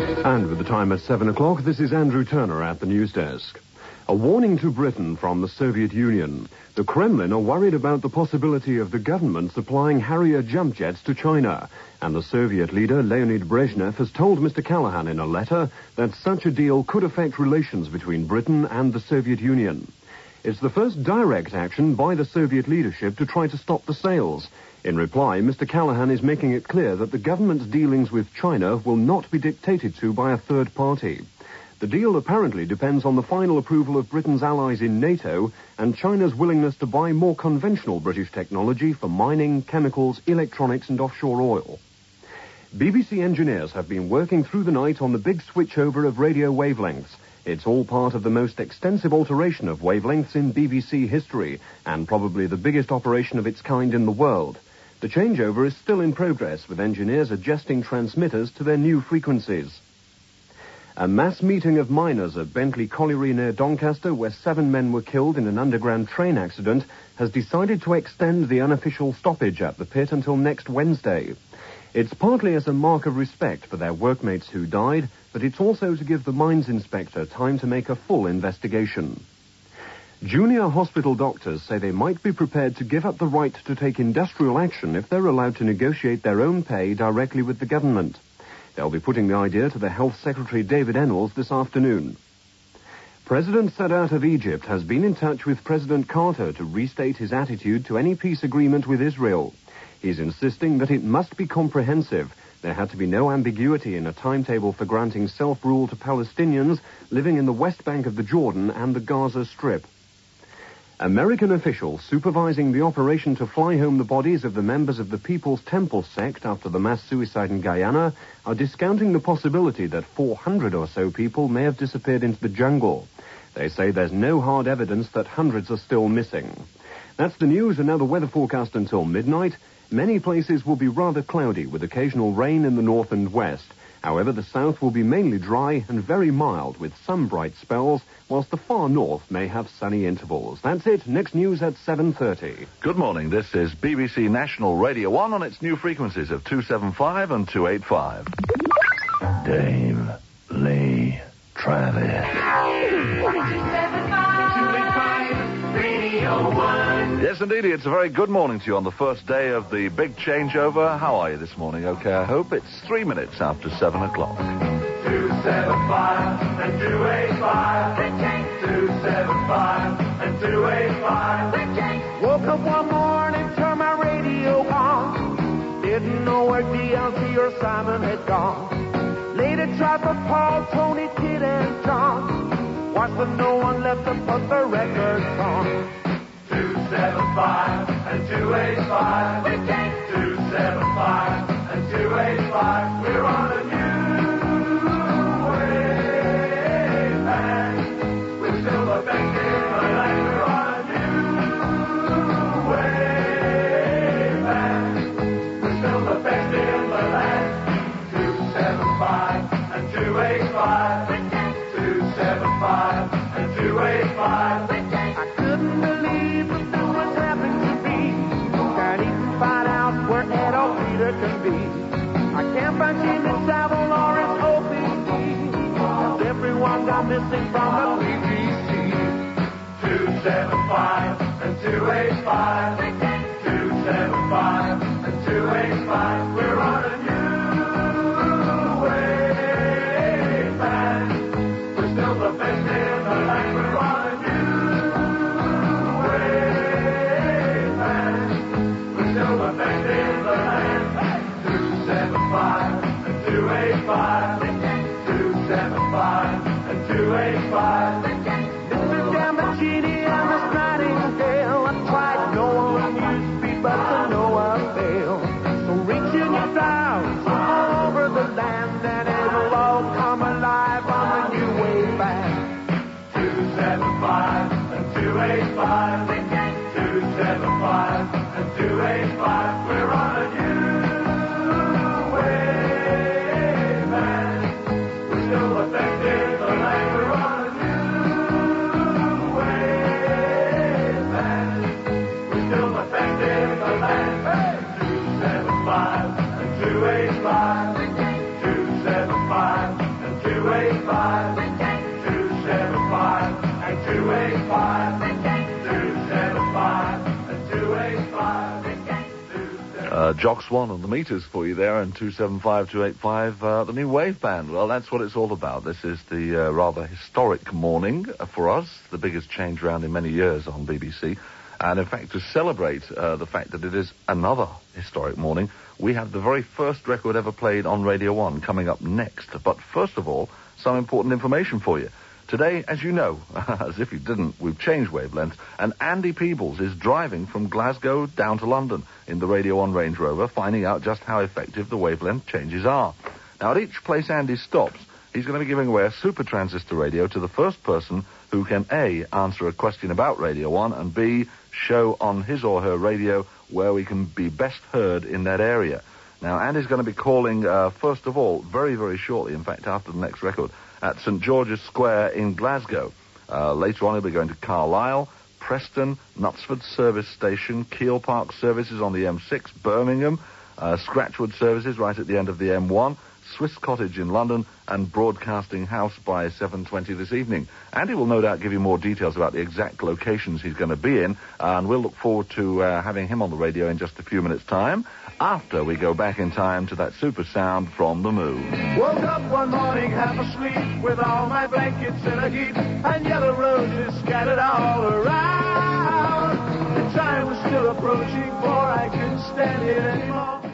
And with the time at 7 o'clock, this is Andrew Turner at the news desk. A warning to Britain from the Soviet Union. The Kremlin are worried about the possibility of the government supplying Harrier jump jets to China. And the Soviet leader, Leonid Brezhnev, has told Mr. Callahan in a letter that such a deal could affect relations between Britain and the Soviet Union. It's the first direct action by the Soviet leadership to try to stop the sales. In reply, Mr. Callahan is making it clear that the government's dealings with China will not be dictated to by a third party. The deal apparently depends on the final approval of Britain's allies in NATO and China's willingness to buy more conventional British technology for mining, chemicals, electronics and offshore oil. BBC engineers have been working through the night on the big switchover of radio wavelengths. It's all part of the most extensive alteration of wavelengths in BBC history, and probably the biggest operation of its kind in the world. The changeover is still in progress, with engineers adjusting transmitters to their new frequencies. A mass meeting of miners at Bentley Colliery near Doncaster, where 7 men were killed in an underground train accident, has decided to extend the unofficial stoppage at the pit until next Wednesday. It's partly as a mark of respect for their workmates who died, but it's also to give the mines inspector time to make a full investigation. Junior hospital doctors say they might be prepared to give up the right to take industrial action if they're allowed to negotiate their own pay directly with the government. They'll be putting the idea to the Health Secretary David Ennals this afternoon. President Sadat of Egypt has been in touch with President Carter to restate his attitude to any peace agreement with Israel. He's insisting that it must be comprehensive. There had to be no ambiguity in a timetable for granting self-rule to Palestinians living in the West Bank of the Jordan and the Gaza Strip. American officials supervising the operation to fly home the bodies of the members of the People's Temple sect after the mass suicide in Guyana are discounting the possibility that 400 or so people may have disappeared into the jungle. They say there's no hard evidence that hundreds are still missing. That's the news, and now the weather forecast until midnight. Many places will be rather cloudy with occasional rain in the north and west. However, the south will be mainly dry and very mild with some bright spells, whilst the far north may have sunny intervals. That's it. Next news at 7:30. Good morning. This is BBC National Radio 1 on its new frequencies of 275 and 285. Dave Lee Travis. 285 Radio 1. Yes, indeed. It's a very good morning to you on the first day of the big changeover. How are you this morning? Okay, I hope. It's 3 minutes after 7 o'clock. 275 and 285. 275 and 285. Woke up one morning, turned my radio on. Didn't know where DLC or Simon had gone. Later tried for Paul, Tony, Kid, and John. Watched but no one left to put the records on. 275 and 285. 275 and 285. We're on a new wave back. We're still the best in the land. We're on a new wave back. We're still the best in the land. 275 and 285. 275 and 285. I couldn't believe that this was happening to me. Can't even find out where Adolf Hitler can be. I can't find Jimmy Savile or his OPC. Everyone got missing from the BBC. 275 and 285. 275 and 285. We're on a new wave back. We're still the best in the land. We're on a new wave back. We're still the best in the land. 275 and 285. 275 and 285. Mr. Gambaccini and Miss Nightingale. I tried no one used to be, but to no avail. So reach in your dials all over the land, and it'll all come alive on the new way back. 275 and 285. 275 and 285. We're on a new wave back. We're still the best in the land. We're on a new wave back. We're still the best in the land. 275 and 285. 275 and 285 275 and 285. Jock Swan on the meters for you there, and 275-285, the new wave band. Well, that's what it's all about. This is the rather historic morning for us, the biggest change round in many years on BBC. And in fact, to celebrate the fact that it is another historic morning, we have the very first record ever played on Radio 1 coming up next. But first of all, some important information for you. Today, as you know, as if you didn't, we've changed wavelengths, and Andy Peebles is driving from Glasgow down to London in the Radio 1 Range Rover, finding out just how effective the wavelength changes are. Now, at each place Andy stops, he's going to be giving away a super transistor radio to the first person who can A, answer a question about Radio 1, and B, show on his or her radio where we can be best heard in that area. Now, Andy's going to be calling, first of all, very, very shortly, in fact, after the next record, at St. George's Square in Glasgow. Later on, he'll be going to Carlisle, Preston, Knutsford Service Station, Keel Park Services on the M6, Birmingham, Scratchwood Services right at the end of the M1, Swiss Cottage in London, and Broadcasting House by 7:20 this evening. Andy will no doubt give you more details about the exact locations he's going to be in, and we'll look forward to having him on the radio in just a few minutes' time, after we go back in time to that super sound from the moon. Woke up one morning half asleep with all my blankets in a heap and yellow roses scattered all around. The time was still approaching, for I couldn't stand it anymore.